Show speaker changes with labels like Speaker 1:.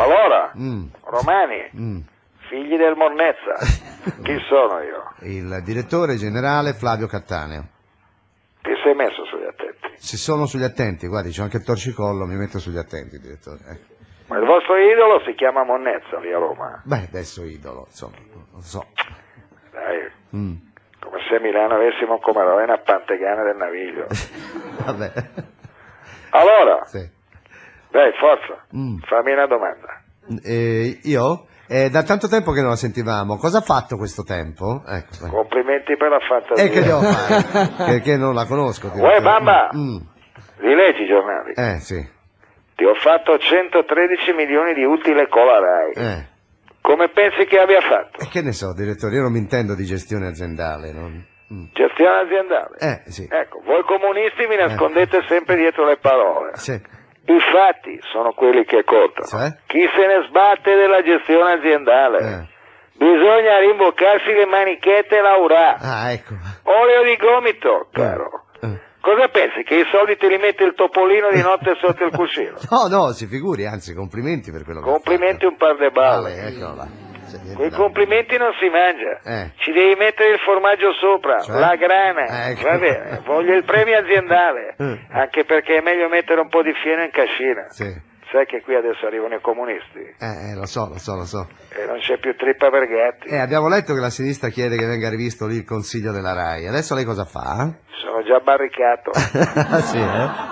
Speaker 1: Allora,
Speaker 2: Mm.
Speaker 1: Romani,
Speaker 2: Mm.
Speaker 1: figli del Monnezza, chi sono io?
Speaker 2: Il direttore generale Flavio Cattaneo.
Speaker 1: Ti sei messo sugli attenti?
Speaker 2: Se sono sugli attenti, guardi, c'ho anche il torcicollo, mi metto sugli attenti, direttore.
Speaker 1: Ma il vostro idolo si chiama Monnezza lì a Roma.
Speaker 2: Beh, adesso idolo, insomma, non so.
Speaker 1: Dai,
Speaker 2: Mm.
Speaker 1: come se a Milano avessimo come Ravenna Pantegana del Naviglio.
Speaker 2: Vabbè.
Speaker 1: Allora,
Speaker 2: Sì.
Speaker 1: dai, forza,
Speaker 2: Mm.
Speaker 1: fammi una domanda.
Speaker 2: Io? Da tanto tempo che non la sentivamo. Cosa ha fatto questo tempo? Ecco.
Speaker 1: Complimenti per la fantasia.
Speaker 2: E che devo fare? che non la conosco.
Speaker 1: Uè,
Speaker 2: direttore.
Speaker 1: Bamba,
Speaker 2: Mm.
Speaker 1: li leggi i giornali?
Speaker 2: Sì.
Speaker 1: Ti ho fatto 113 milioni di utile con la RAI. Come pensi che abbia fatto?
Speaker 2: E che ne so, direttore, io non mi intendo di gestione aziendale, non...
Speaker 1: Gestione aziendale?
Speaker 2: Sì.
Speaker 1: Ecco, voi comunisti vi nascondete sempre dietro le parole.
Speaker 2: Sì.
Speaker 1: I fatti sono quelli che contano.
Speaker 2: Cioè?
Speaker 1: Chi se ne sbatte della gestione aziendale? Bisogna rimboccarsi le manichette e lavorare.
Speaker 2: Ah, ecco.
Speaker 1: Olio di gomito, caro. Cosa pensi? Che i soldi te li mette il topolino di notte sotto il cuscino?
Speaker 2: No, si figuri, anzi, complimenti per quello che
Speaker 1: Complimenti un par de balle.
Speaker 2: Eccolo là.
Speaker 1: Con i complimenti non si mangia. Ci devi mettere il formaggio sopra,
Speaker 2: Cioè?
Speaker 1: la grana.
Speaker 2: Ecco.
Speaker 1: Va bene, voglio il premio aziendale. Anche perché è meglio mettere un po' di fieno in cascina.
Speaker 2: Sì.
Speaker 1: Sai che qui adesso arrivano i comunisti?
Speaker 2: Lo so.
Speaker 1: E non c'è più trippa per gatti.
Speaker 2: Abbiamo letto che la sinistra chiede che venga rivisto lì il consiglio della RAI. Adesso lei cosa fa?
Speaker 1: Sono già barricato.
Speaker 2: Sì,